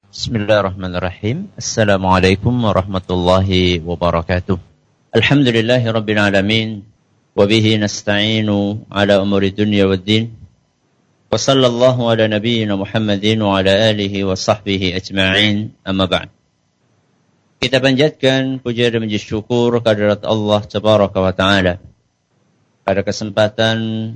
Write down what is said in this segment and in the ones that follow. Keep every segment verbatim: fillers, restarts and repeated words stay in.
Bismillahirrahmanirrahim. Assalamualaikum warahmatullahi wabarakatuh. Alhamdulillahi rabbil alamin. Wabihi nasta'inu ala umuri dunya waddin. Wa sallallahu ala nabiyyina Muhammadin wa ala alihi wa sahbihi ajma'in. Amma ba'd. Kita panjatkan puja dan puji syukur kehadirat Allah Tabaraka wa Ta'ala. Pada kesempatan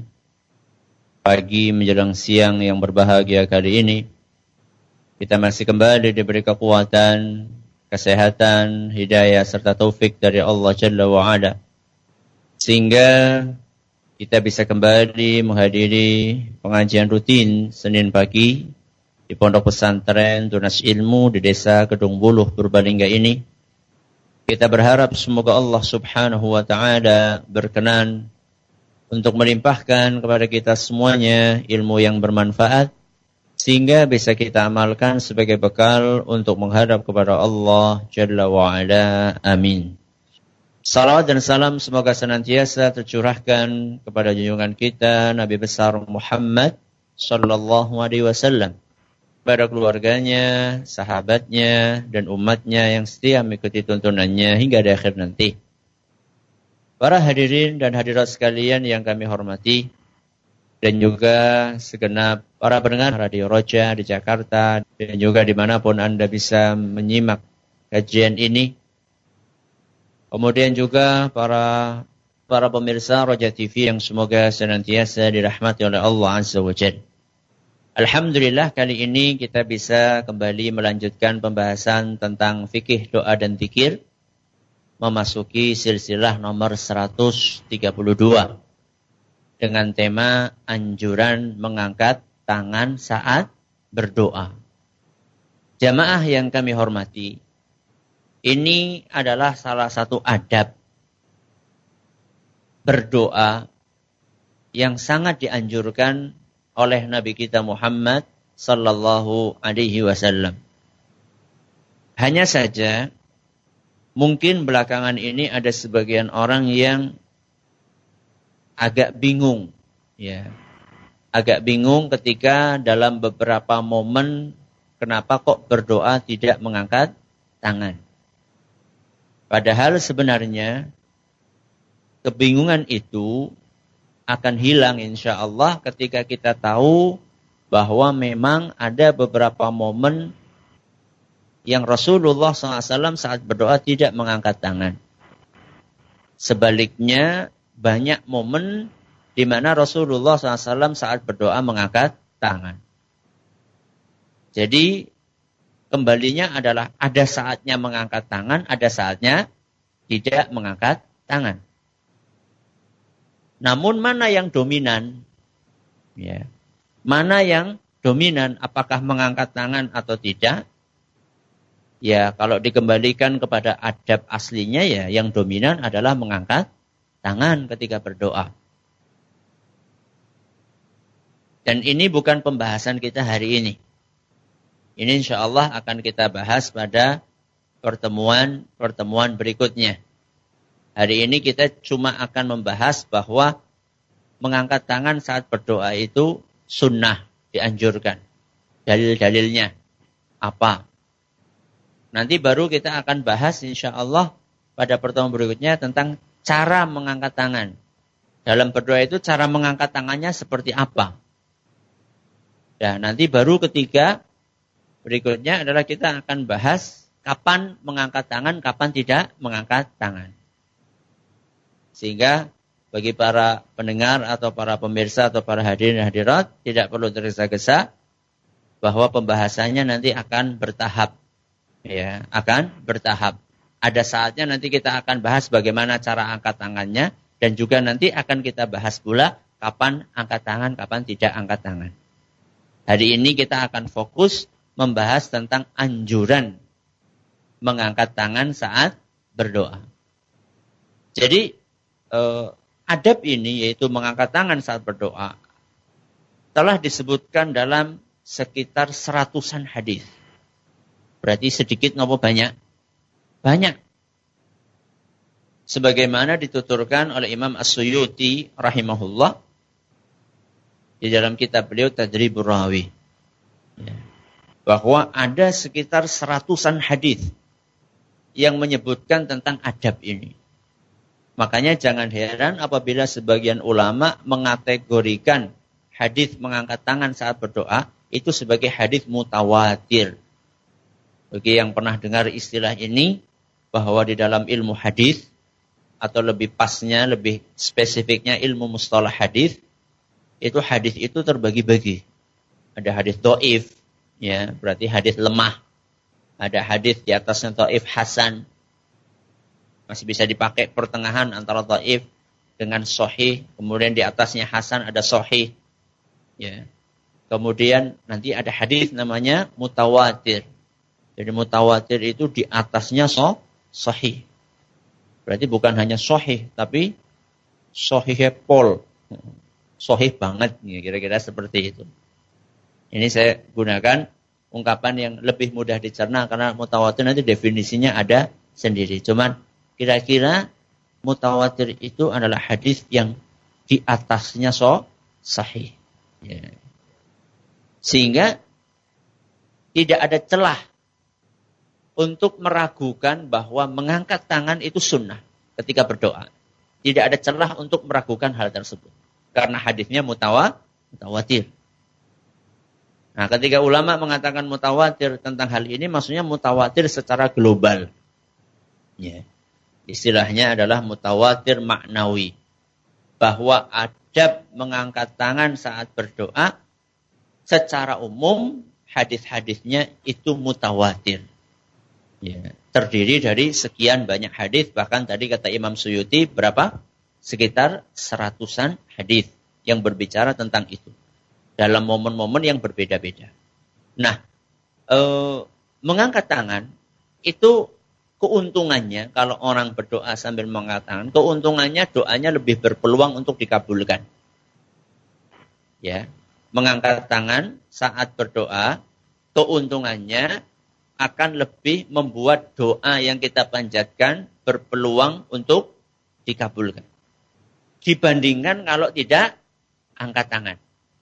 pagi menjelang siang yang berbahagia kali ini, kita masih kembali diberi kekuatan, kesehatan, hidayah serta taufik dari Allah Jalla wa Ala, sehingga kita bisa kembali menghadiri pengajian rutin Senin pagi di Pondok Pesantren Tunas Ilmu di Desa Kedung Buluh, Purbalingga ini. Kita berharap semoga Allah Subhanahu wa Ta'ala berkenan untuk melimpahkan kepada kita semuanya ilmu yang bermanfaat, sehingga bisa kita amalkan sebagai bekal untuk menghadap kepada Allah Jalla wa'ala. Amin. Salawat dan salam semoga senantiasa tercurahkan kepada junjungan kita Nabi besar Muhammad sallallahu alaihi wasallam, pada keluarganya, sahabatnya, dan umatnya yang setia mengikuti tuntunannya hingga di akhir nanti. Para hadirin dan hadirat sekalian yang kami hormati, dan juga segenap para pendengar Radio Roja di Jakarta, dan juga dimanapun Anda bisa menyimak kajian ini. Kemudian juga para para pemirsa Roja T V yang semoga senantiasa dirahmati oleh Allah Azza wa Jalla. Alhamdulillah, kali ini kita bisa kembali melanjutkan pembahasan tentang fikih doa dan zikir, memasuki silsilah nomor seratus tiga puluh dua. Dengan tema anjuran mengangkat tangan saat berdoa. Jamaah yang kami hormati, ini adalah salah satu adab berdoa yang sangat dianjurkan oleh Nabi kita Muhammad sallallahu alaihi wasallam. Hanya saja, mungkin belakangan ini ada sebagian orang yang agak bingung, ya, agak bingung ketika dalam beberapa momen kenapa kok berdoa tidak mengangkat tangan. Padahal sebenarnya kebingungan itu akan hilang insya Allah ketika kita tahu bahwa memang ada beberapa momen yang Rasulullah shallallahu alaihi wasallam saat berdoa tidak mengangkat tangan. Sebaliknya, banyak momen di mana Rasulullah shallallahu alaihi wasallam saat berdoa mengangkat tangan. Jadi, kembalinya adalah ada saatnya mengangkat tangan, ada saatnya tidak mengangkat tangan. Namun mana yang dominan? Ya. Mana yang dominan? Apakah mengangkat tangan atau tidak? Ya, kalau dikembalikan kepada adab aslinya, ya yang dominan adalah mengangkat tangan ketika berdoa. Dan ini bukan pembahasan kita hari ini. Ini insya Allah akan kita bahas pada pertemuan-pertemuan berikutnya. Hari ini kita cuma akan membahas bahwa mengangkat tangan saat berdoa itu sunnah, dianjurkan. Dalil-dalilnya apa? Nanti baru kita akan bahas insya Allah pada pertemuan berikutnya tentang cara mengangkat tangan. Dalam berdoa itu cara mengangkat tangannya seperti apa? Ya, nanti baru ketiga berikutnya adalah kita akan bahas kapan mengangkat tangan, kapan tidak mengangkat tangan. Sehingga bagi para pendengar atau para pemirsa atau para hadirin dan hadirat tidak perlu tergesa-gesa bahwa pembahasannya nanti akan bertahap. Ya, akan bertahap. Ada saatnya nanti kita akan bahas bagaimana cara angkat tangannya, dan juga nanti akan kita bahas pula kapan angkat tangan, kapan tidak angkat tangan. Hari ini kita akan fokus membahas tentang anjuran mengangkat tangan saat berdoa. Jadi eh, adab ini, yaitu mengangkat tangan saat berdoa, telah disebutkan dalam sekitar seratusan hadis. Berarti sedikit ngapa banyak? Banyak. Sebagaimana dituturkan oleh Imam As-Suyuti rahimahullah di dalam kitab beliau Tadribur Rawi. Ya. bahwa ada sekitar seratusan hadis yang menyebutkan tentang adab ini. Makanya jangan heran apabila sebagian ulama mengategorikan hadis mengangkat tangan saat berdoa itu sebagai hadis mutawatir. Bagi yang pernah dengar istilah ini, bahwa di dalam ilmu hadis atau lebih pasnya, lebih spesifiknya ilmu mustalah hadis, itu hadis itu terbagi-bagi. Ada hadis dhaif, ya, berarti hadis lemah. Ada hadis di atasnya dhaif hasan. Masih bisa dipakai pertengahan antara dhaif dengan sahih, kemudian di atasnya hasan ada sahih. Ya. Kemudian nanti ada hadis namanya mutawatir. Jadi mutawatir itu di atasnya so, sahih. Berarti bukan hanya sahih, tapi sahih pol. Sahih banget, kira-kira seperti itu. Ini saya gunakan ungkapan yang lebih mudah dicerna karena mutawatir nanti definisinya ada sendiri. Cuman kira-kira mutawatir itu adalah hadis yang di atasnya so, sahih. Ya. Sehingga tidak ada celah untuk meragukan bahwa mengangkat tangan itu sunnah ketika berdoa. Tidak ada celah untuk meragukan hal tersebut. Karena hadisnya mutawa, mutawatir. Nah, ketika ulama mengatakan mutawatir tentang hal ini, maksudnya mutawatir secara global. Ya. Istilahnya adalah mutawatir maknawi. Bahwa adab mengangkat tangan saat berdoa, secara umum hadis-hadisnya itu mutawatir. Ya, terdiri dari sekian banyak hadis, bahkan tadi kata Imam Suyuti berapa? Sekitar seratusan hadis yang berbicara tentang itu dalam momen-momen yang berbeda-beda. Nah, eh, mengangkat tangan itu keuntungannya kalau orang berdoa sambil mengangkat tangan, keuntungannya doanya lebih berpeluang untuk dikabulkan. Ya, mengangkat tangan saat berdoa, keuntungannya akan lebih membuat doa yang kita panjatkan berpeluang untuk dikabulkan. Dibandingkan kalau tidak angkat tangan.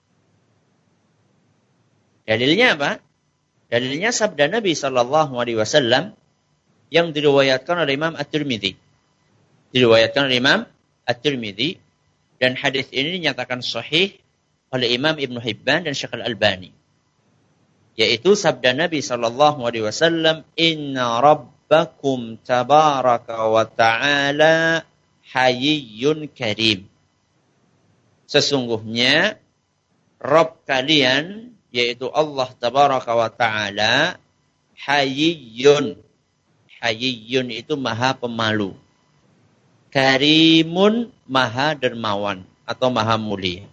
Dalilnya apa? Dalilnya sabda Nabi shallallahu alaihi wasallam yang diriwayatkan oleh Imam At-Tirmidzi. Diriwayatkan oleh Imam At-Tirmidzi dan hadis ini dinyatakan sahih oleh Imam Ibnu Hibban dan Syekh Al-Albani. Yaitu sabda Nabi sallallahu alaihi wasallam, "Inna rabbakum tabaraka wa ta'ala hayyun karim." Sesungguhnya Rabb kalian yaitu Allah tabaraka wa ta'ala hayyun. Hayyun itu maha pemalu. Karimun maha dermawan atau maha mulia.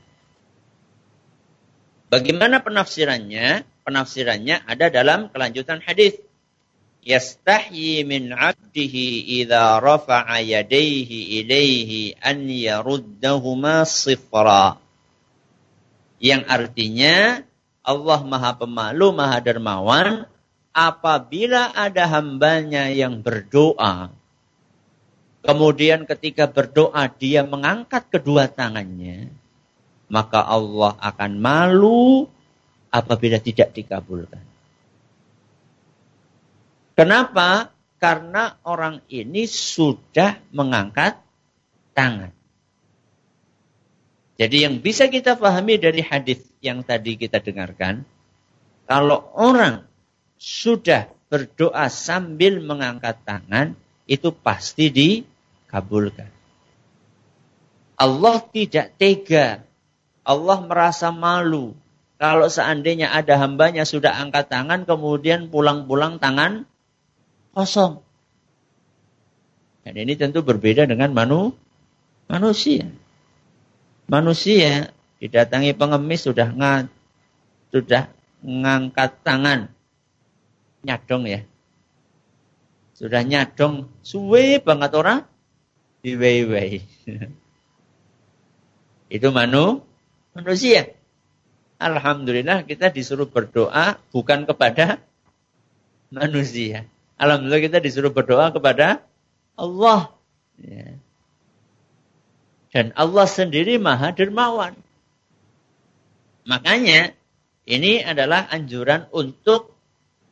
Bagaimana penafsirannya? Penafsirannya ada dalam kelanjutan hadis. Yastahyi min 'abdihi idza rafa'a yadayhi ilaihi an yaruddahuma sifra. Yang artinya Allah Maha Pemalu, Maha Dermawan apabila ada hambanya yang berdoa. Kemudian ketika berdoa dia mengangkat kedua tangannya, maka Allah akan malu apabila tidak dikabulkan. Kenapa? Karena orang ini sudah mengangkat tangan. Jadi yang bisa kita pahami dari hadis yang tadi kita dengarkan, kalau orang sudah berdoa sambil mengangkat tangan, itu pasti dikabulkan. Allah tidak tega. Allah merasa malu. Kalau seandainya ada hambanya sudah angkat tangan, kemudian pulang-pulang tangan kosong. Dan ini tentu berbeda dengan manu, manusia. Manusia didatangi pengemis sudah ngat, sudah ngangkat tangan. Nyadong ya. Sudah nyadong, suwe banget orang diwei-wei. Itu manu, manusia. Alhamdulillah kita disuruh berdoa bukan kepada manusia. Alhamdulillah kita disuruh berdoa kepada Allah. Ya. Dan Allah sendiri Maha Dermawan. Makanya ini adalah anjuran untuk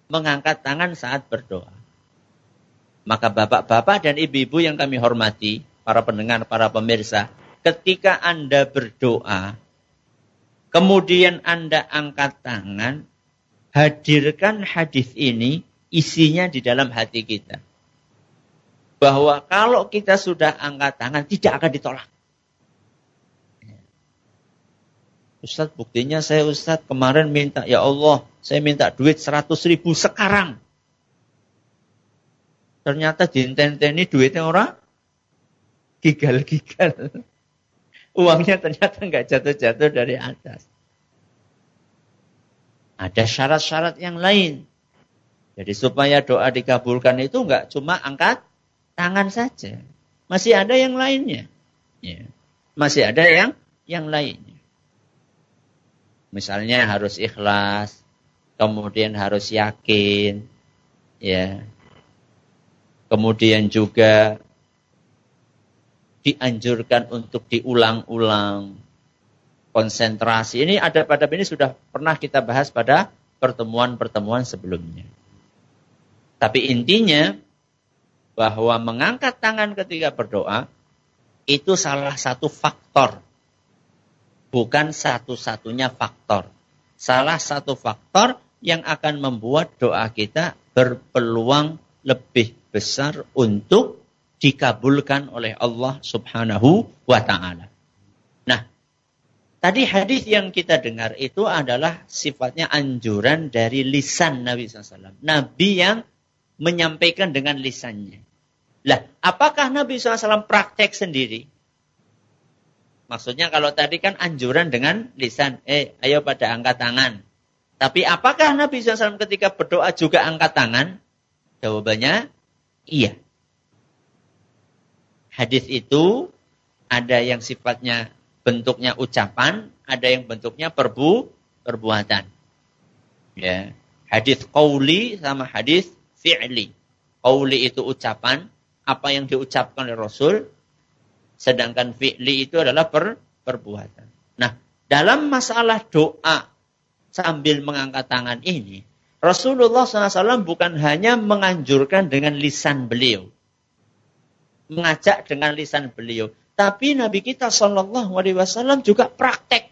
mengangkat tangan saat berdoa. Maka bapak-bapak dan ibu-ibu yang kami hormati, para pendengar, para pemirsa, ketika Anda berdoa, kemudian Anda angkat tangan, hadirkan hadis ini, isinya di dalam hati kita. Bahwa kalau kita sudah angkat tangan, tidak akan ditolak. Ustaz, buktinya saya Ustaz kemarin minta, ya Allah, saya minta duit seratus ribu sekarang. Ternyata dinten-teni duitnya orang gigal-gigal. Uangnya ternyata nggak jatuh-jatuh dari atas. Ada syarat-syarat yang lain. Jadi supaya doa dikabulkan itu nggak cuma angkat tangan saja. Masih ada yang lainnya. Ya. Masih ada yang yang lainnya. Misalnya harus ikhlas, kemudian harus yakin, ya. Kemudian juga dianjurkan untuk diulang-ulang. Konsentrasi. Ini adab-adab ini sudah pernah kita bahas pada pertemuan-pertemuan sebelumnya. Tapi intinya bahwa mengangkat tangan ketika berdoa itu salah satu faktor. Bukan satu-satunya faktor. Salah satu faktor yang akan membuat doa kita berpeluang lebih besar untuk dikabulkan oleh Allah Subhanahu wa ta'ala. Nah, tadi hadis yang kita dengar itu adalah sifatnya anjuran dari lisan Nabi shallallahu alaihi wasallam. Nabi yang menyampaikan dengan lisannya. Lah, apakah Nabi shallallahu alaihi wasallam praktek sendiri? Maksudnya kalau tadi kan anjuran dengan lisan. Eh, ayo pada angkat tangan. Tapi apakah Nabi shallallahu alaihi wasallam ketika berdoa juga angkat tangan? Jawabannya, iya. Hadis itu ada yang sifatnya bentuknya ucapan, ada yang bentuknya perbu, perbuatan. Ya. Hadis qauli sama hadis fi'li. Qauli itu ucapan, apa yang diucapkan oleh Rasul, sedangkan fi'li itu adalah per, perbuatan. Nah, dalam masalah doa sambil mengangkat tangan ini, Rasulullah shallallahu alaihi wasallam bukan hanya menganjurkan dengan lisan beliau, mengajak dengan lisan beliau, tapi Nabi kita shallallahu alaihi wasallam juga praktek.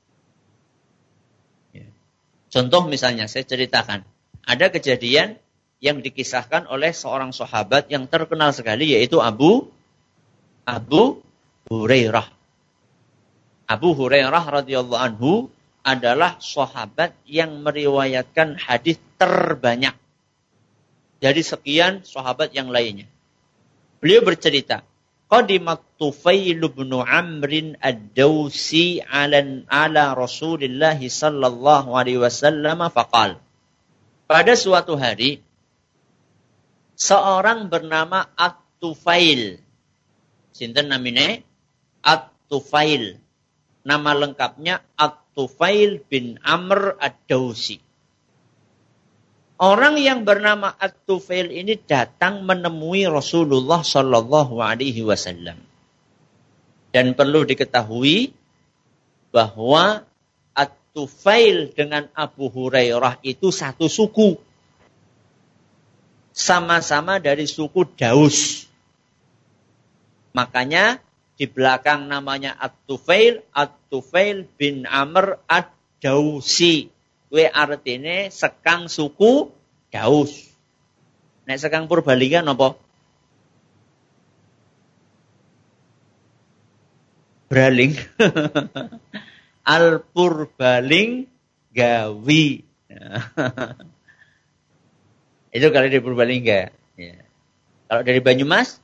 Contoh misalnya, saya ceritakan, ada kejadian yang dikisahkan oleh seorang sahabat yang terkenal sekali, yaitu Abu Abu Hurairah. Abu Hurairah radhiyallahu anhu adalah sahabat yang meriwayatkan hadis terbanyak dari sekian sahabat yang lainnya. Beliau bercerita, qadimat Tufail bin Amr ad-Dawsi ala ala Rasulillah sallallahu alaihi wasallam faqal. Pada suatu hari seorang bernama At-Tufail. Sinten namine? At-Tufail. Nama lengkapnya At-Tufail bin Amr ad-Dawsi. Orang yang bernama At-Tufail ini datang menemui Rasulullah sallallahu alaihi wasallam. Dan perlu diketahui bahwa At-Tufail dengan Abu Hurairah itu satu suku. Sama-sama dari suku Daus. Makanya di belakang namanya At-Tufail, At-Tufail bin Amr ad-Dawsi. Kuwi artine sekang suku Daus. Nek sekang Purbalingga napa? Braling. Al-Purbaling Gawi. Itu kalau dari Purbalingga. Ya. Kalau dari Banyumas,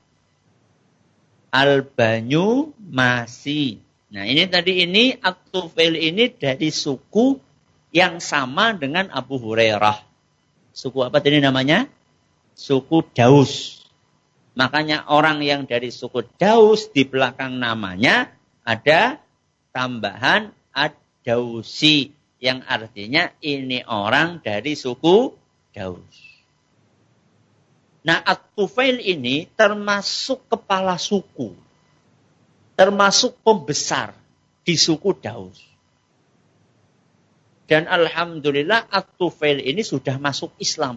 Al-Banyumasi. Nah ini tadi ini At-Tufail ini dari suku yang sama dengan Abu Hurairah. Suku apa tadi namanya? Suku Daus. Makanya orang yang dari suku Daus di belakang namanya ada tambahan Ad-Dausi. Yang artinya ini orang dari suku Daus. Nah, At-Tufail ini termasuk kepala suku. Termasuk pembesar di suku Daus. Dan alhamdulillah At-Tufail ini sudah masuk Islam.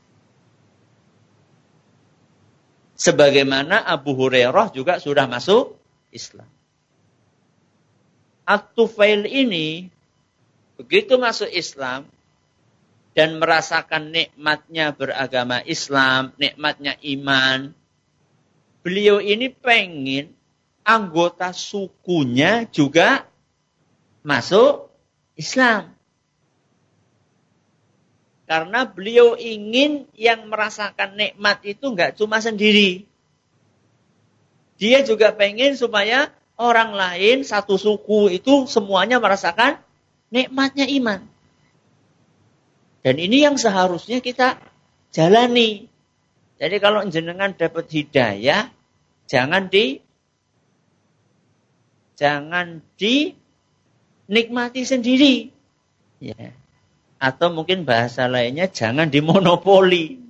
Sebagaimana Abu Hurairah juga sudah masuk Islam. At-Tufail ini begitu masuk Islam dan merasakan nikmatnya beragama Islam, nikmatnya iman. Beliau ini pengen anggota sukunya juga masuk Islam. Karena beliau ingin yang merasakan nikmat itu enggak cuma sendiri. Dia juga pengen supaya orang lain satu suku itu semuanya merasakan nikmatnya iman. Dan ini yang seharusnya kita jalani. Jadi kalau jenengan dapat hidayah, jangan di jangan dinikmati sendiri. Ya. Atau mungkin bahasa lainnya jangan dimonopoli.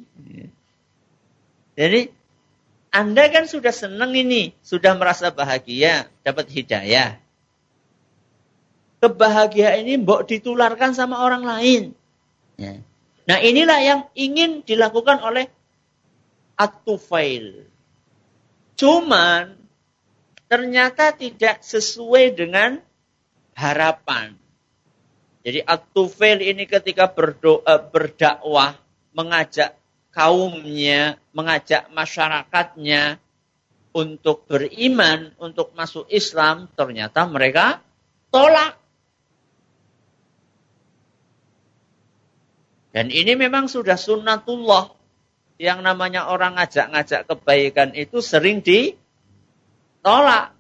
Jadi Anda kan sudah senang ini, sudah merasa bahagia, dapat hidayah. Kebahagiaan ini mbok ditularkan sama orang lain. Ya. Nah inilah yang ingin dilakukan oleh At-Tufail. Cuman ternyata tidak sesuai dengan harapan. Jadi At-Tufail ini ketika berdoa, berdakwah, mengajak kaumnya, mengajak masyarakatnya untuk beriman, untuk masuk Islam, ternyata mereka tolak. Dan ini memang sudah sunnatullah. Yang namanya orang ngajak-ngajak kebaikan itu sering ditolak.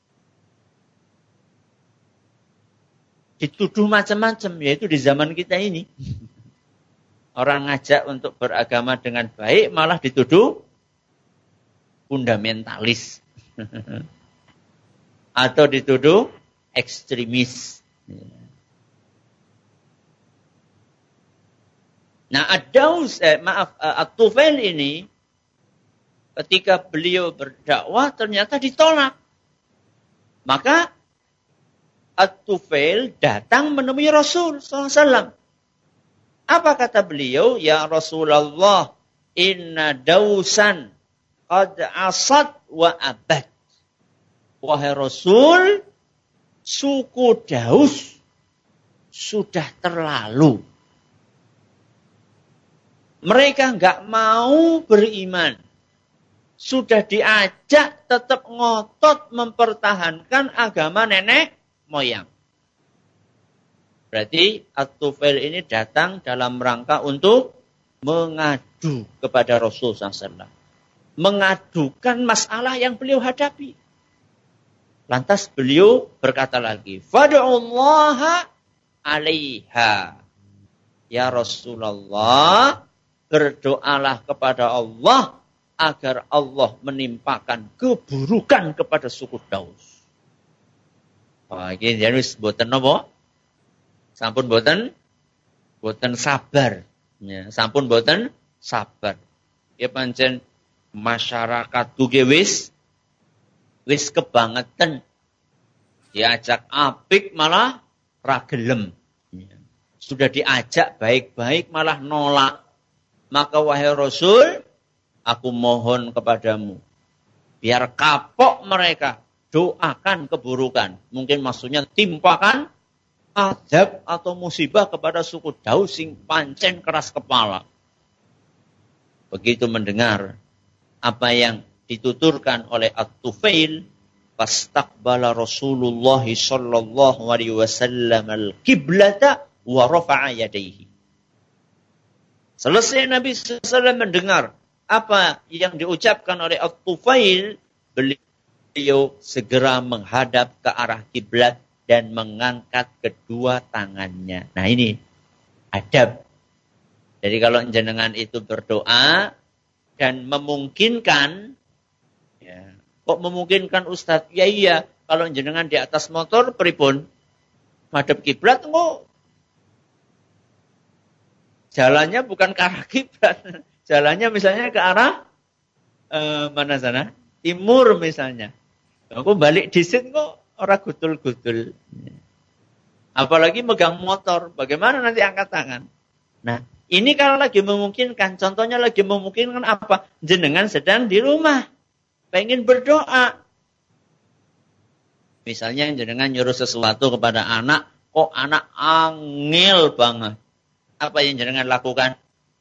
Dituduh macam-macam, yaitu di zaman kita ini. Orang ngajak untuk beragama dengan baik, malah dituduh fundamentalis. Atau dituduh ekstremis. Nah, Ad-Daus, eh, maaf, At-Tufail ini, ketika beliau berdakwah, ternyata ditolak. Maka, At-Tufail datang menemui Rasul sallallahu alaihi wasallam. Apa kata beliau? Ya Rasulullah, inna dausan qad asad wa abad. Wahai Rasul, suku Daus sudah terlalu. Mereka enggak mau beriman. Sudah diajak tetap ngotot mempertahankan agama nenek moyang. Berarti At-Tufail ini datang dalam rangka untuk mengadu kepada Rasul sallallahu alaihi wasallam. Mengadukan masalah yang beliau hadapi. Lantas beliau berkata lagi, Fad'ullaha alaiha. Ya Rasulullah, berdoalah kepada Allah agar Allah menimpakan keburukan kepada suku Daus. Wah, ini jadi boten napa? Sampun boten boten sabar. Ya, sampun boten sabar. Ya pancen masyarakat duge wis wis kebangetan. Diajak apik malah ra gelem. Ya. Sudah diajak baik-baik malah nolak. Maka wahai Rasul, aku mohon kepadamu biar kapok mereka. Doakan keburukan. Mungkin maksudnya timpakan azab atau musibah kepada suku Daus sing pancen keras kepala. Begitu mendengar apa yang dituturkan oleh At-Tufail, fastaqbala Rasulullah sallallahu alaihi wasallam al-qiblata wa rafa'a yadayhi. Selesai Nabi sallallahu alaihi wasallam mendengar apa yang diucapkan oleh At-Tufail, beliau segera menghadap ke arah kiblat dan mengangkat kedua tangannya. Nah ini adab. Jadi kalau jenengan itu berdoa dan memungkinkan, ya, kok memungkinkan Ustadz? Ya iya, kalau jenengan di atas motor pripun madhep kiblat, kok jalannya bukan ke arah kiblat, jalannya misalnya ke arah eh, mana sana? Timur misalnya. Aku balik disit kok ora gutul-gutul. Apalagi megang motor, bagaimana nanti angkat tangan? Nah, ini kalau lagi memungkinkan, contohnya lagi memungkinkan apa? Jenengan sedang di rumah, pengen berdoa. Misalnya jenengan nyuruh sesuatu kepada anak, kok anak angel banget. Apa yang jenengan lakukan?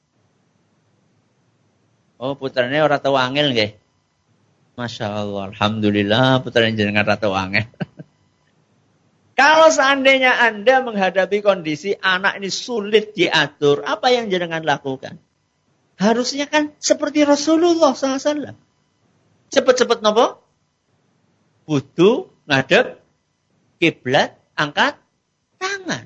Oh, putranya orang tahu angel nggih. Masya Allah, alhamdulillah putranya jenengan ora tahu angel. Kalau seandainya Anda menghadapi kondisi anak ini sulit diatur, apa yang jenengan lakukan? Harusnya kan seperti Rasulullah sallallahu alaihi wasallam. Cepet-cepet nopo? Wudu, ngadep, kiblat, angkat tangan.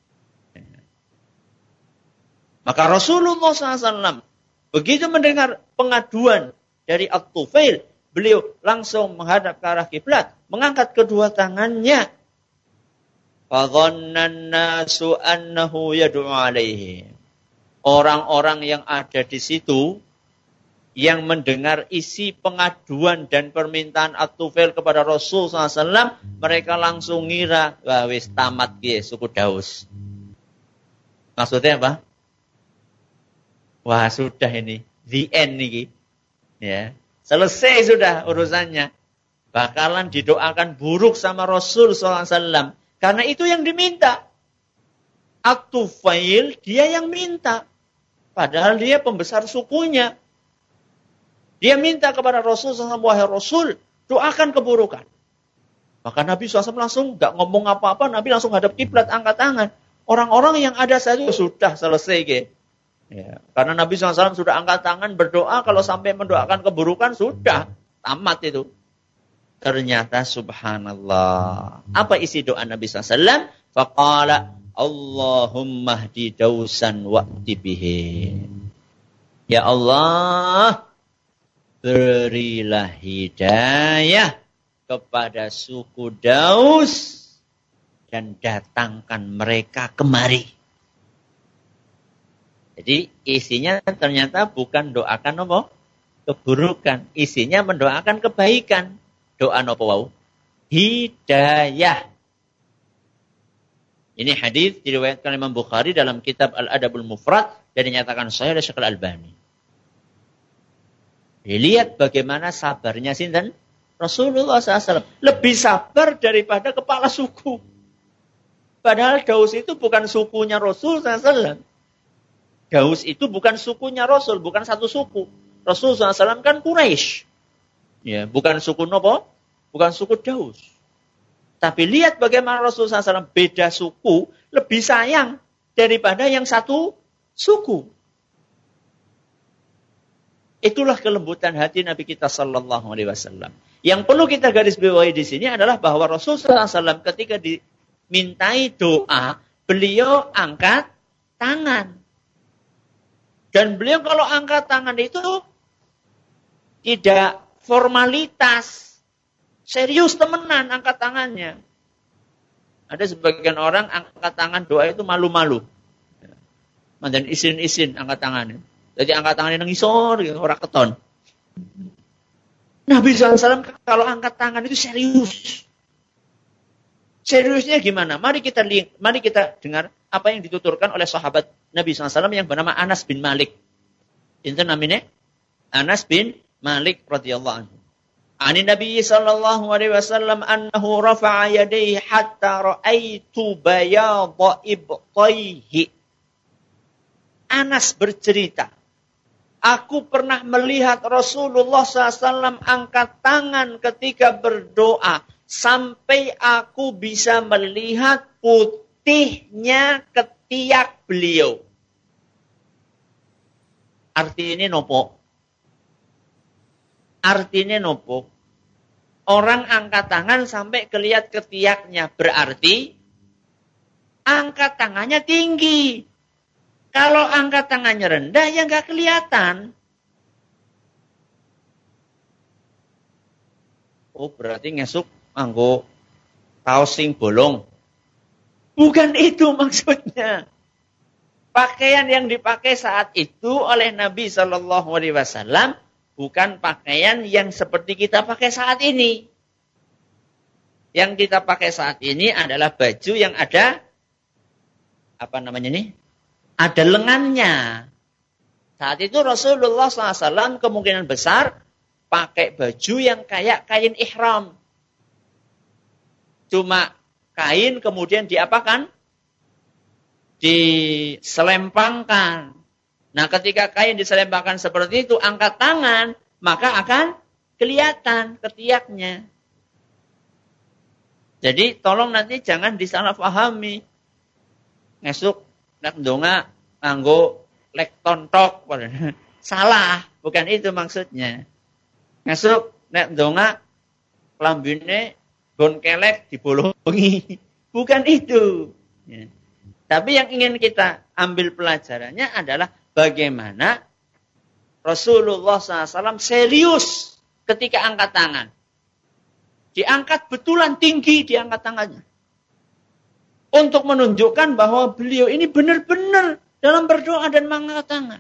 Maka Rasulullah sallallahu alaihi wasallam begitu mendengar pengaduan dari At-Tufail, beliau langsung menghadap ke arah kiblat, mengangkat kedua tangannya. Fadhannan nasu annahu yad'u alaihi. Orang-orang yang ada di situ yang mendengar isi pengaduan dan permintaan At-Tufail kepada Rasul sallallahu alaihi wasallam, mereka langsung ngira, wah wis tamat piye suku Daus. Maksudnya apa? Wah sudah ini, the end nih. Ya, selesai sudah urusannya. Bakalan didoakan buruk sama Rasul sallallahu alaihi wasallam. Karena itu yang diminta. At-Tufail dia yang minta. Padahal dia pembesar sukunya. Dia minta kepada Rasul sallallahu alaihi wasallam, wahai Rasul, doakan keburukan. Maka Nabi sallallahu alaihi wasallam langsung gak ngomong apa-apa. Nabi langsung hadap kiblat, angkat tangan. Orang-orang yang ada saja sudah selesai. Gitu. Ya, karena Nabi sallallahu alaihi wasallam sudah angkat tangan berdoa, kalau sampai mendoakan keburukan sudah tamat itu. Ternyata subhanallah. Apa isi doa Nabi sallallahu alaihi wasallam? Faqala Allahumma hdi dausan wa'ti bihi. Ya Allah, berilah hidayah kepada suku Daus dan datangkan mereka kemari. Jadi isinya ternyata bukan doakan apa? Keburukan. Isinya mendoakan kebaikan. Doa apa wau? Hidayah. Ini hadis diriwayatkan Imam Bukhari dalam kitab Al-Adabul Mufrad dan dinyatakan sahih oleh Syekh Al-Albani. Dilihat bagaimana sabarnya sinten? Rasulullah sallallahu alaihi wasallam. Lebih sabar daripada kepala suku. Padahal Daus itu bukan sukunya Rasul sallallahu alaihi wasallam. Daus itu bukan sukunya Rasul, bukan satu suku. Rasul sallallahu alaihi wasallam kan Quraisy. Ya, bukan suku nopo, bukan suku Daus. Tapi lihat bagaimana Rasul sallallahu alaihi wasallam beda suku, lebih sayang daripada yang satu suku. Itulah kelembutan hati Nabi kita sallallahu alaihi wasallam. Yang perlu kita garis bawahi di sini adalah bahwa Rasul sallallahu alaihi wasallam ketika dimintai doa, beliau angkat tangan. Dan beliau kalau angkat tangan itu tidak formalitas. Serius temenan angkat tangannya. Ada sebagian orang angkat tangan doa itu malu-malu. Dan isin-isin angkat tangannya. Jadi angkat tangannya ngisor, gitu, orang keton. Nabi sallallahu alaihi wasallam kalau angkat tangan itu serius. Seriusnya gimana? Mari kita link, mari kita dengar apa yang dituturkan oleh sahabat Nabi sallallahu alaihi wasallam yang bernama Anas bin Malik. Itu namanya Anas bin Malik radhiyallahu anhu. Ani Nabi sallallahu alaihi wasallam annahu rafa'a yadayhi hatta ra'aitu bayadha ibtayhi. Anas bercerita, aku pernah melihat Rasulullah sallallahu alaihi wasallam angkat tangan ketika berdoa sampai aku bisa melihat putihnya ketiak beliau. Artinya nopo? Artinya nopo? Orang angkat tangan sampai kelihat ketiaknya. Berarti angkat tangannya tinggi. Kalau angkat tangannya rendah ya nggak kelihatan. Oh berarti ngesuk anggo kaos sing bolong. Bukan itu maksudnya. Pakaian yang dipakai saat itu oleh Nabi Shallallahu Alaihi Wasallam bukan pakaian yang seperti kita pakai saat ini. Yang kita pakai saat ini adalah baju yang ada apa namanya ini? Ada lengannya. Saat itu Rasulullah shallallahu alaihi wasallam kemungkinan besar pakai baju yang kayak kain ihram. Cuma kain kemudian diapakan? Diselempangkan. Nah, ketika kain diselempangkan seperti itu, angkat tangan, maka akan kelihatan ketiaknya. Jadi tolong nanti jangan disalahpahami. Ngesuk nek ndonga nganggo lek tontok. Salah, bukan itu maksudnya. Ngesuk nek ndonga klambine gon kelek dibolongi. Bukan itu. Ya. Tapi yang ingin kita ambil pelajarannya adalah bagaimana Rasulullah shallallahu alaihi wasallam serius ketika angkat tangan. Diangkat betulan tinggi, diangkat tangannya. Untuk menunjukkan bahwa beliau ini benar-benar dalam berdoa dan mengangkat tangan.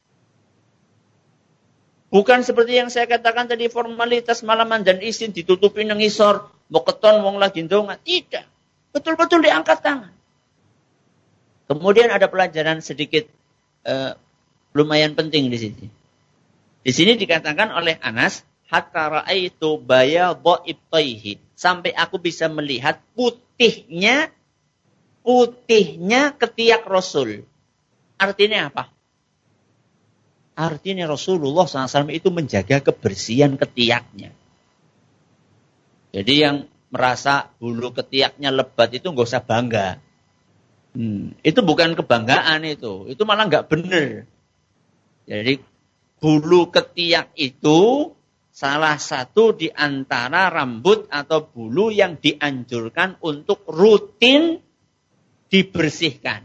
Bukan seperti yang saya katakan tadi, formalitas malaman dan isin ditutupi nengisor, mau keton, wong lagi ndonga. Tidak. Betul-betul diangkat tangan. Kemudian ada pelajaran sedikit eh, lumayan penting di sini. Di sini dikatakan oleh Anas, hatta ra'aitu bayadha ibtaihi, sampai aku bisa melihat putihnya putihnya ketiak Rasul. Artinya apa? Artinya Rasulullah shallallahu alaihi wasallam itu menjaga kebersihan ketiaknya. Jadi yang merasa bulu ketiaknya lebat itu nggak usah bangga. Hmm, itu bukan kebanggaan itu. Itu malah nggak benar. Jadi bulu ketiak itu salah satu di antara rambut atau bulu yang dianjurkan untuk rutin dibersihkan.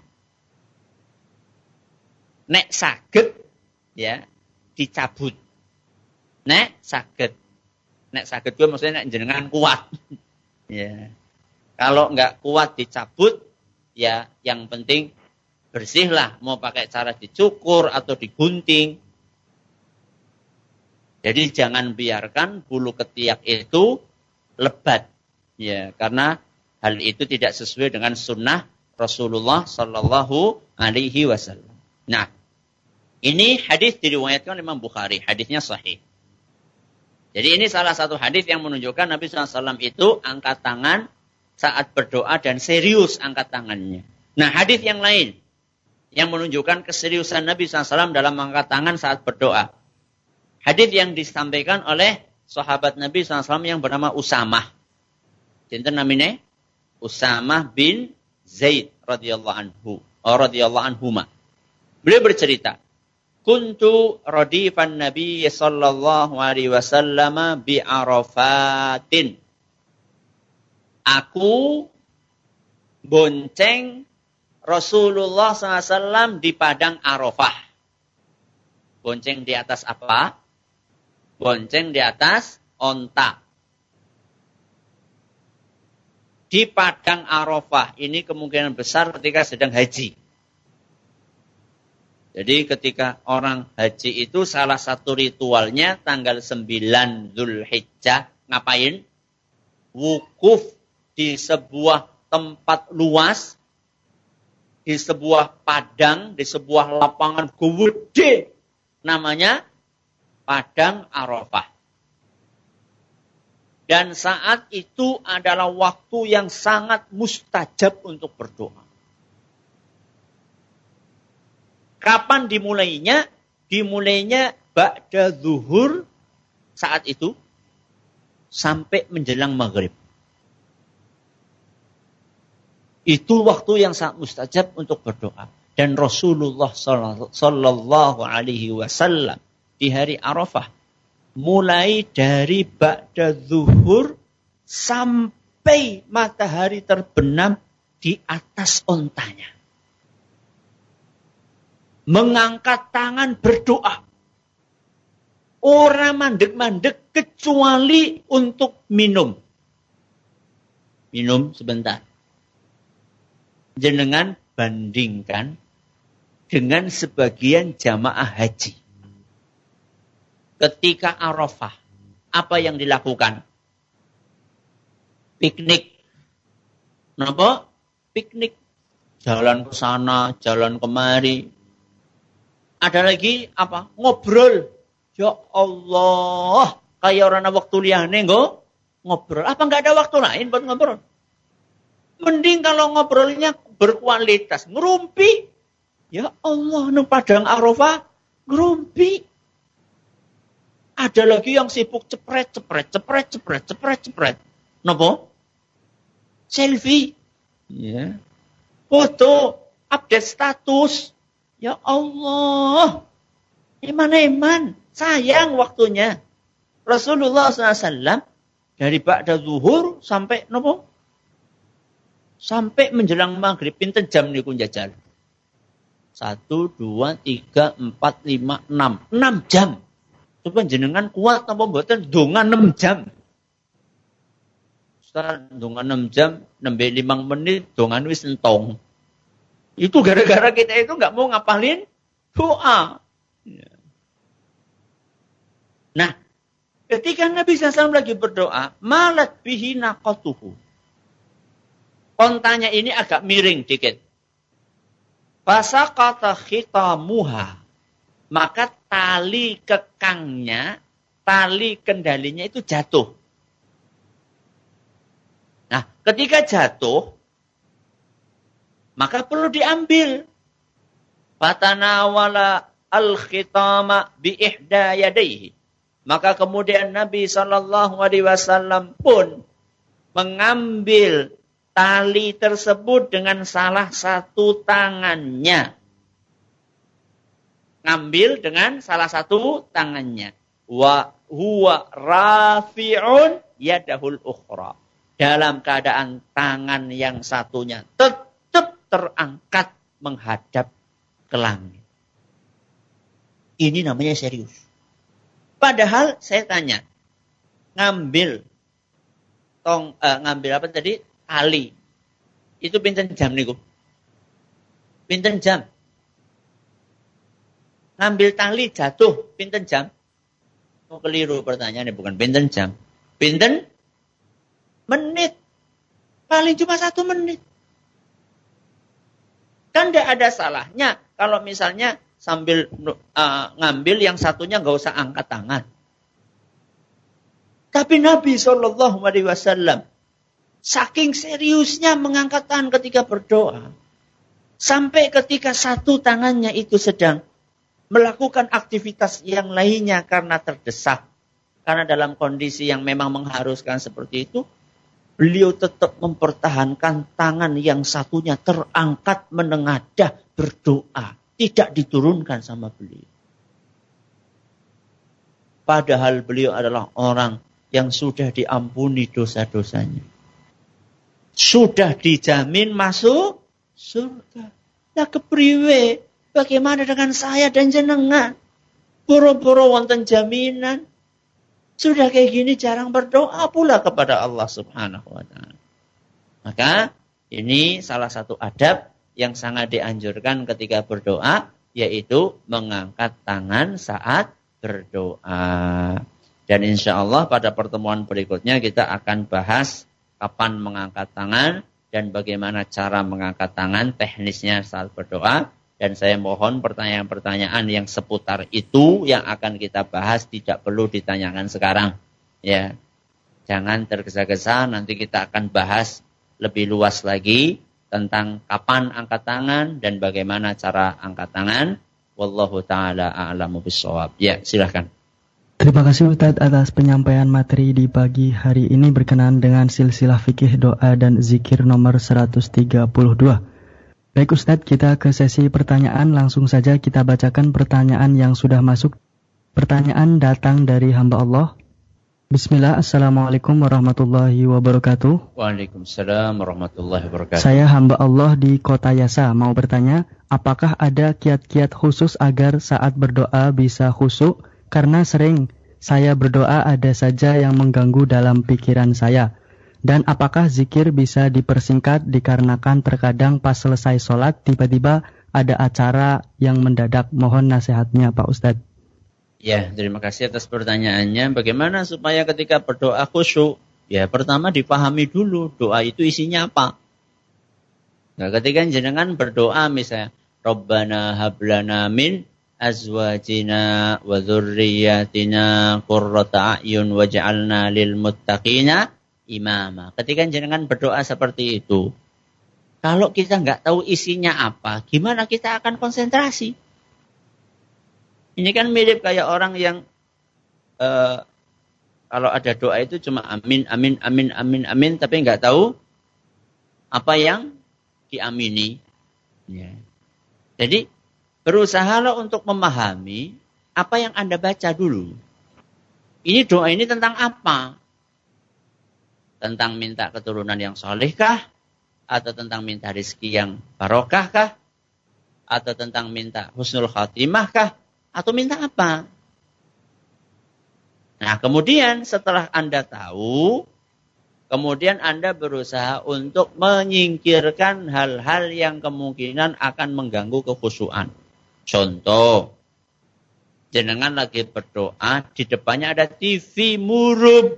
Nek saged ya dicabut. Nek saged. Nek saged gue maksudnya nek jenengan kuat. Ya. Kalau enggak kuat dicabut, ya yang penting bersihlah. Mau pakai cara dicukur atau digunting. Jadi jangan biarkan bulu ketiak itu lebat. Ya, karena hal itu tidak sesuai dengan sunnah Rasulullah Sallallahu Alaihi Wasallam. Nah, ini hadis diriwayatkan oleh Imam Bukhari. Hadisnya sahih. Jadi ini salah satu hadis yang menunjukkan Nabi shallallahu alaihi wasallam itu angkat tangan saat berdoa dan serius angkat tangannya. Nah, hadis yang lain yang menunjukkan keseriusan Nabi shallallahu alaihi wasallam dalam angkat tangan saat berdoa. Hadis yang disampaikan oleh sahabat Nabi shallallahu alaihi wasallam yang bernama Usamah. Sinten namanya? Usamah bin Zaid radhiyallahu anhu. Oh, radhiyallahu anhuma. Beliau bercerita, kuntu radifan Nabi sallallahu alaihi wasallam bi Arafatin. Aku bonceng Rasulullah shallallahu alaihi wasallam di padang Arafah. Bonceng di atas apa? Bonceng di atas onta. Di padang Arafah ini kemungkinan besar ketika sedang haji. Jadi ketika orang haji itu salah satu ritualnya tanggal sembilan Zulhijjah ngapain? Wukuf di sebuah tempat luas, di sebuah padang, di sebuah lapangan gede, namanya Padang Arafah. Dan saat itu adalah waktu yang sangat mustajab untuk berdoa. Kapan dimulainya? Dimulainya ba'da zuhur saat itu sampai menjelang maghrib. Itu waktu yang sangat mustajab untuk berdoa. Dan Rasulullah sallallahu alaihi wasallam di hari Arafah mulai dari ba'da zuhur sampai matahari terbenam di atas ontanya. Mengangkat tangan berdoa. Orang mandek-mandek kecuali untuk minum. Minum sebentar. Jenengan bandingkan dengan sebagian jamaah haji. Ketika Arafah, apa yang dilakukan? Piknik. Kenapa? Piknik. Jalan ke sana, jalan kemari. Ada lagi apa? Ngobrol. Ya Allah, kayak orang waktu liane nggo ngobrol. Apa enggak ada waktu lain buat ngobrol? Mending kalau ngobrolnya berkualitas. Ngerumpi. Ya Allah, nang padang Arafah ngerumpi. Ada lagi yang sibuk cepret, cepret, cepret, cepret, cepret, cepret. Napa? Selfie. Ya. Foto, update status. Ya Allah. Iman-iman. Sayang waktunya. Rasulullah shallallahu alaihi wasallam dari ba'da zuhur sampai napa? Sampai menjelang maghrib. Pinten jam niku njajal? Satu, dua, tiga, empat, lima, enam. Enam jam. Coba jenengan kuat apa mboten donga enam jam. Setelah donga enam jam, nembe lima menit dongan wis entong. Itu gara-gara kita itu enggak mau ngapalin doa. Nah, ketika Nabi shallallahu alaihi wasallam lagi berdoa, malat bihi naqatuhu. Kontanya ini agak miring dikit. Fasaqata khitamuha. Maka tali kekangnya, tali kendalinya itu jatuh. Nah, ketika jatuh, maka perlu diambil. Fatanawala al-khitama bi ihda yadayhi. Maka kemudian Nabi shallallahu alaihi wasallam pun mengambil tali tersebut dengan salah satu tangannya. Ngambil dengan salah satu tangannya. Wa huwa rafi'un yadahul ukhra. Dalam keadaan tangan yang satunya tetap terangkat menghadap ke langit. Ini namanya serius. Padahal saya tanya, ngambil tong eh, ngambil apa tadi? Tali. Itu pinten jam niku? Pinten jam? Ngambil tali jatuh, pinten jam? Oh, keliru pertanyaannya, bukan pinten jam. Pinten menit. Paling cuma satu menit. Kan tidak ada salahnya kalau misalnya sambil uh, ngambil yang satunya nggak usah angkat tangan. Tapi Nabi shallallahu alaihi wasallam saking seriusnya mengangkat tangan ketika berdoa. Sampai ketika satu tangannya itu sedang melakukan aktivitas yang lainnya karena terdesak. Karena dalam kondisi yang memang mengharuskan seperti itu, beliau tetap mempertahankan tangan yang satunya terangkat menengadah berdoa. Tidak diturunkan sama beliau. Padahal beliau adalah orang yang sudah diampuni dosa-dosanya. Sudah dijamin masuk surga. Nah kepriwe? Bagaimana dengan saya dan jenengan? Boro-boro wonten jaminan. Sudah kayak gini jarang berdoa pula kepada Allah subhanahu wa ta'ala. Maka ini salah satu adab yang sangat dianjurkan ketika berdoa, yaitu mengangkat tangan saat berdoa. Dan insya Allah pada pertemuan berikutnya kita akan bahas kapan mengangkat tangan dan bagaimana cara mengangkat tangan, teknisnya saat berdoa. Dan saya mohon pertanyaan-pertanyaan yang seputar itu yang akan kita bahas tidak perlu ditanyakan sekarang. Ya, jangan tergesa-gesa, nanti kita akan bahas lebih luas lagi tentang kapan angkat tangan dan bagaimana cara angkat tangan. Wallahu ta'ala a'lamu bissawab. Ya, silahkan. Terima kasih Ustadz atas penyampaian materi di pagi hari ini berkenaan dengan silsilah fikih doa dan zikir nomor seratus tiga puluh dua. Baik Ustadz, kita ke sesi pertanyaan. Langsung saja kita bacakan pertanyaan yang sudah masuk. Pertanyaan datang dari hamba Allah. Bismillah, Assalamualaikum warahmatullahi wabarakatuh. Waalaikumsalam warahmatullahi wabarakatuh. Saya hamba Allah di Kota Yasa. Mau bertanya, apakah ada kiat-kiat khusus agar saat berdoa bisa khusyuk? Karena sering saya berdoa ada saja yang mengganggu dalam pikiran saya. Dan apakah zikir bisa dipersingkat dikarenakan terkadang pas selesai sholat tiba-tiba ada acara yang mendadak? Mohon nasihatnya Pak Ustadz. Ya, terima kasih atas pertanyaannya. Bagaimana supaya ketika berdoa khusyuk? Ya, pertama dipahami dulu doa itu isinya apa. Nah, ketika jenengan berdoa misalnya, Rabbana hablana min azwajina wa dzurriyyatina qurrata a'yun waj'alna lil muttaqina imama. Ketika jenengan berdoa seperti itu, kalau kita nggak tahu isinya apa, gimana kita akan konsentrasi? Ini kan mirip kayak orang yang uh, kalau ada doa itu cuma amin, amin, amin, amin, amin, tapi nggak tahu apa yang diamini. Ya. Jadi berusahalah untuk memahami apa yang Anda baca dulu. Ini doa ini tentang apa? Tentang minta keturunan yang solehkah? Atau tentang minta rezeki yang barokahkah? Atau tentang minta husnul khatimahkah? Atau minta apa? Nah, kemudian setelah Anda tahu, kemudian Anda berusaha untuk menyingkirkan hal-hal yang kemungkinan akan mengganggu kekhusyuan. Contoh, jenengan lagi berdoa, di depannya ada T V murub.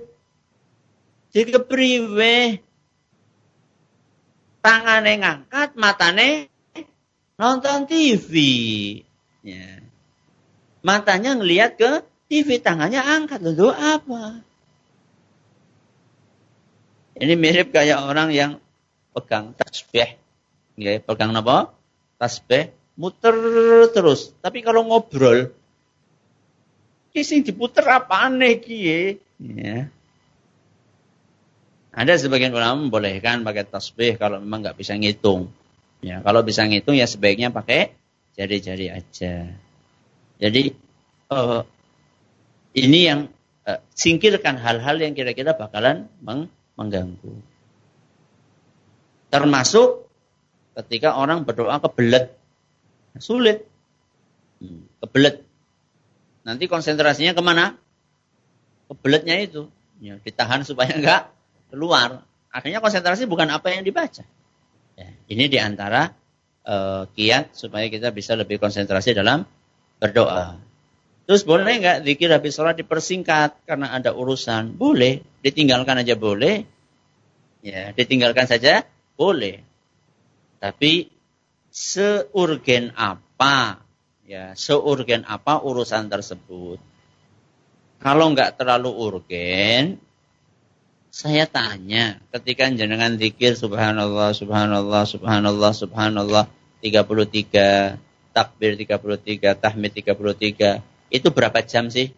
Dikepriwe. Tangannya ngangkat, matanya nonton T V. Ya. Matanya ngelihat ke T V, tangannya angkat. Lalu apa? Ini mirip kayak orang yang pegang tasbih. Ya, pegang apa? Tasbih. Muter terus. Tapi kalau ngobrol, kisih diputer apa aneh kie. Ya. Ada sebagian ulama membolehkan pakai tasbih kalau memang nggak bisa ngitung. Ya, kalau bisa ngitung ya sebaiknya pakai jari-jari aja. Jadi uh, ini yang uh, singkirkan hal-hal yang kira-kira bakalan meng- mengganggu. Termasuk ketika orang berdoa kebelet. Sulit. Hmm, kebelet. Nanti konsentrasinya kemana? Kebeletnya itu. Ya, ditahan supaya enggak keluar. Akhirnya konsentrasi bukan apa yang dibaca. Ya, ini diantara uh, kiat supaya kita bisa lebih konsentrasi dalam berdoa. Terus boleh enggak zikir habis sholat dipersingkat karena ada urusan? Boleh. Ditinggalkan aja boleh. Ya, ditinggalkan saja boleh. Tapi seurgen apa, ya, seurgen apa urusan tersebut. Kalau enggak terlalu urgen, saya tanya, ketika jenengan zikir subhanallah, subhanallah, subhanallah, subhanallah tiga puluh tiga, takbir tiga puluh tiga, tahmid tiga puluh tiga, itu berapa jam sih?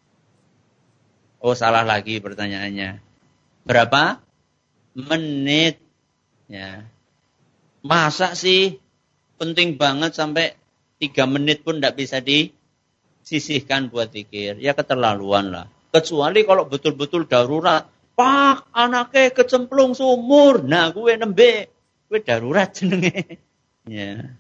Oh, salah lagi pertanyaannya. Berapa menit? Ya. Masa sih penting banget sampai tiga menit pun tidak bisa disisihkan buat zikir? Ya keterlaluan lah. Kecuali kalau betul-betul darurat. Pak, anaknya kecemplung sumur. Nah, gue nembe. Gue darurat jenenge. Ya.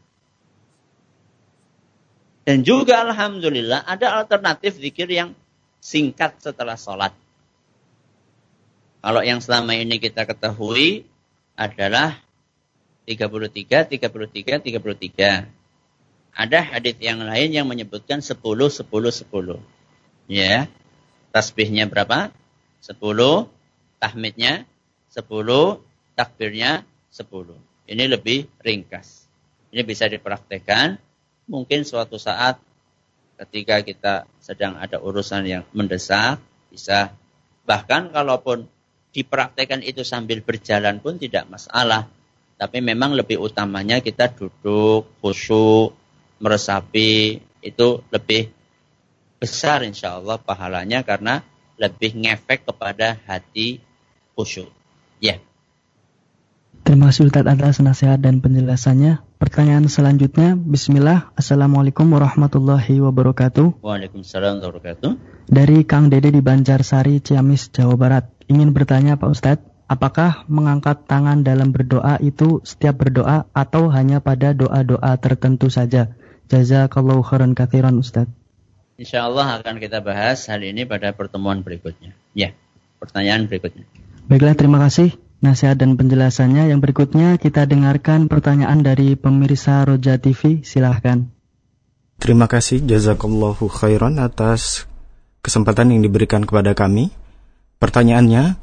Dan juga alhamdulillah ada alternatif zikir yang singkat setelah sholat. Kalau yang selama ini kita ketahui adalah tiga puluh tiga, tiga puluh tiga, tiga puluh tiga. Ada hadis yang lain yang menyebutkan sepuluh, sepuluh, sepuluh. Ya. Tasbihnya berapa? sepuluh. Tahmidnya sepuluh. Takbirnya sepuluh. Ini lebih ringkas. Ini bisa dipraktekkan. Mungkin suatu saat ketika kita sedang ada urusan yang mendesak, bisa. Bahkan kalaupun dipraktekkan itu sambil berjalan pun tidak masalah. Tapi memang lebih utamanya kita duduk, khusyuk, meresapi, itu lebih besar insya Allah pahalanya karena lebih ngefek kepada hati khusyuk. Ya. Terima kasih Ustaz atas nasihat dan penjelasannya. Pertanyaan selanjutnya, Bismillah, Assalamualaikum warahmatullahi wabarakatuh. Waalaikumsalam warahmatullahi wabarakatuh. Dari Kang Dede di Banjarsari, Ciamis, Jawa Barat. Ingin bertanya Pak Ustadz, apakah mengangkat tangan dalam berdoa itu setiap berdoa atau hanya pada doa-doa tertentu saja? Jazakallahu khairan katsiran Ustadz. InsyaAllah akan kita bahas hal ini pada pertemuan berikutnya. Ya, pertanyaan berikutnya. Baiklah, terima kasih nasihat dan penjelasannya. Yang berikutnya kita dengarkan pertanyaan dari pemirsa Roja T V. Silahkan. Terima kasih jazakallahu khairan atas kesempatan yang diberikan kepada kami. Pertanyaannya,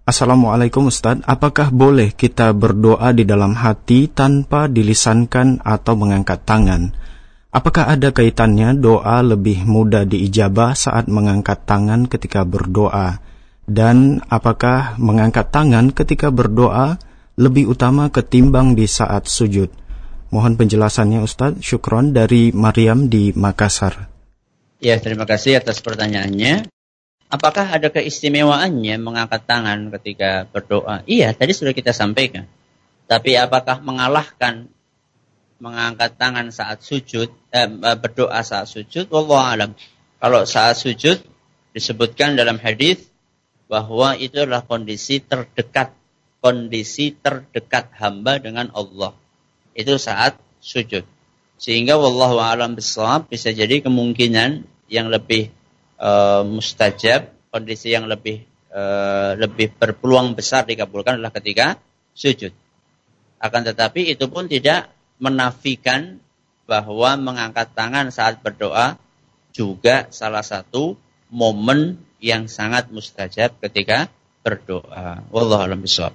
Assalamualaikum Ustadz, apakah boleh kita berdoa di dalam hati tanpa dilisankan atau mengangkat tangan? Apakah ada kaitannya doa lebih mudah diijabah saat mengangkat tangan ketika berdoa? Dan apakah mengangkat tangan ketika berdoa lebih utama ketimbang di saat sujud? Mohon penjelasannya Ustadz. Syukron dari Maryam di Makassar. Ya, terima kasih atas pertanyaannya. Apakah ada keistimewaannya mengangkat tangan ketika berdoa? Iya, tadi sudah kita sampaikan. Tapi apakah mengalahkan mengangkat tangan saat sujud, eh, berdoa saat sujud? Wallahu a'lam. Kalau saat sujud disebutkan dalam hadis bahwa itu adalah kondisi terdekat, kondisi terdekat hamba dengan Allah. Itu saat sujud. Sehingga wallahu a'lam bishawab, bisa jadi kemungkinan yang lebih uh, mustajab, kondisi yang lebih uh, lebih berpeluang besar dikabulkan adalah ketika sujud. Akan tetapi itu pun tidak menafikan bahwa mengangkat tangan saat berdoa juga salah satu momen yang sangat mustajab ketika berdoa. Wallahu a'lam bishawab.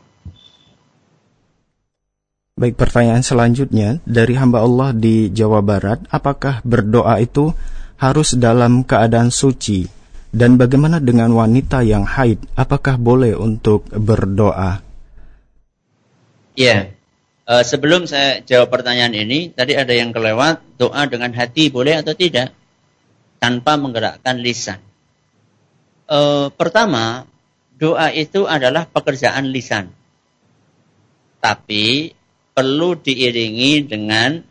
Baik, pertanyaan selanjutnya dari hamba Allah di Jawa Barat, apakah berdoa itu harus dalam keadaan suci? Dan bagaimana dengan wanita yang haid? Apakah boleh untuk berdoa? Ya, uh, sebelum saya jawab pertanyaan ini, tadi ada yang kelewat, doa dengan hati boleh atau tidak? Tanpa menggerakkan lisan. Uh, pertama, doa itu adalah pekerjaan lisan. Tapi perlu diiringi dengan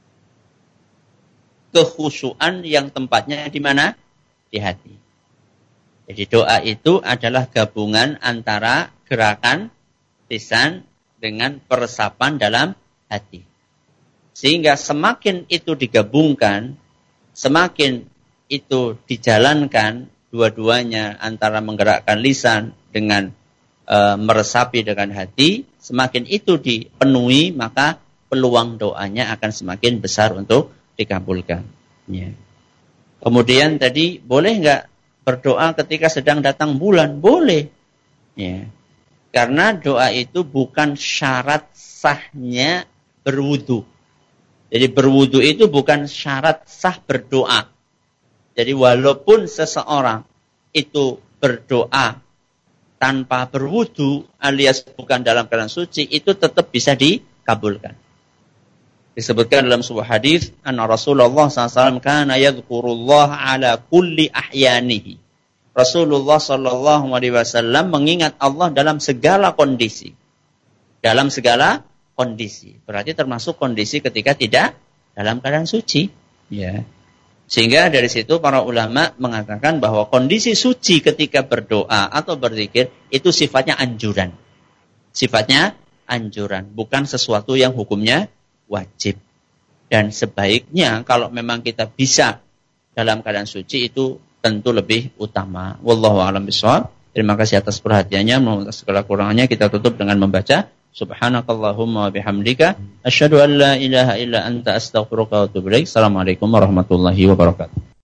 kekhusyuan yang tempatnya di mana? Di hati. Jadi doa itu adalah gabungan antara gerakan lisan dengan peresapan dalam hati. Sehingga semakin itu digabungkan, semakin itu dijalankan, dua-duanya antara menggerakkan lisan dengan e, meresapi dengan hati, semakin itu dipenuhi, maka peluang doanya akan semakin besar untuk dikabulkan. Ya. Kemudian tadi, boleh nggak berdoa ketika sedang datang bulan? Boleh. Ya. Karena doa itu bukan syarat sahnya berwudu. Jadi berwudu itu bukan syarat sah berdoa. Jadi walaupun seseorang itu berdoa tanpa berwudu alias bukan dalam keadaan suci, itu tetap bisa dikabulkan. Disebutkan dalam sebuah hadis, anna Rasulullah sallallahu alaihi wasallam kana yadhkurullah ala kulli ahyanihi. Rasulullah sallallahu alaihi wasallam mengingat Allah dalam segala kondisi. Dalam segala kondisi. Berarti termasuk kondisi ketika tidak dalam keadaan suci. Ya. Sehingga dari situ para ulama mengatakan bahwa kondisi suci ketika berdoa atau berzikir itu sifatnya anjuran. Sifatnya anjuran, bukan sesuatu yang hukumnya wajib. Dan sebaiknya kalau memang kita bisa dalam keadaan suci itu tentu lebih utama. Wallahu a'lam bishawab. Terima kasih atas perhatiannya. Mohon segala kurangannya kita tutup dengan membaca Subhanakallahumma wa bihamdika asyhadu an la ilaha illa anta astaghfiruka wa atubu ilaik. Assalamualaikum warahmatullahi wabarakatuh.